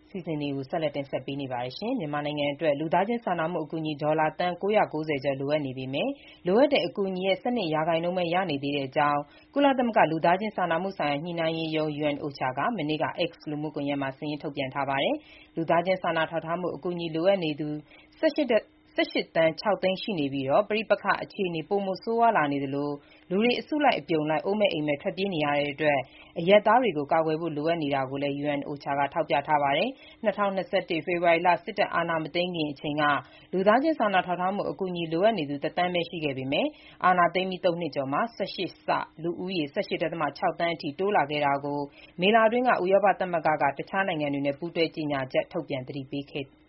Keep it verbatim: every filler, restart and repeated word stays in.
စီအစဉ်တွေကိုဆက်လက်တင်ဆက်ပေးနေပါတယ်။ မြန်မာနိုင်ငံအတွက် လူသားချင်းစာနာမှုအကူအညီ ဒေါ်လာသန်း ၉၉၀ ကျော်လိုအပ်နေပေမဲ့ လိုအပ်တဲ့အကူအညီရဲ့ ၁၂ ရာခိုင်နှုန်းပဲ ရရှိနေသေးကြောင်း ကုလသမဂ္ဂ လူသားချင်းစာနာမှုဆိုင်ရာ ညှိနှိုင်းရေးရုံး ယူအန် အိုချာ က မနေ့က X လူမှုကွန်ရက်မှာ စာရင်းထုတ်ပြန်ထားပါတယ်။ လူသားချင်းစာနာထောက်ထားမှု အကူအညီလိုအပ်နေသူ ၁၈ သန်း ၆ သိန်း ရှိနေပြီး ပဋိပက္ခအခြေအနေ ပိုမိုဆိုးရွားလာနေသလို လူတွေ အစုလိုက်အပြုံလိုက် အိုးမဲ့အိမ်မဲ့ ထွက်ပြေးနေရတဲ့အတွက် အရပ်သားတွေကို ကာကွယ်ဖို့ လိုအပ်နေတာကိုလည်း ယူအန် အိုချာ က ထောက်ပြထားပါတယ်။ ၂၀၂၁ ဖေဖော်ဝါရီလ စစ်တပ်အာဏာမသိမ်းခင်အချိန်က လူသားချင်းစာနာထောက်ထားမှု အကူအညီလိုအပ်နေသူ တစ်သန်းပဲ ရှိခဲ့ပေမဲ့ အာဏာသိမ်းပြီး သုံးနှစ်ကျော်မှာ ၁၈ ဆ လူဦးရေ ၁၈.၆ သန်းအထိ တိုးလာခဲ့တာကို မေလအတွင်းက ဥရောပသမဂ္ဂက တခြားနိုင်ငံတွေနဲ့ ပူးတွဲကြေညာချက်ထုတ်ပြန် သတိပေးခဲ့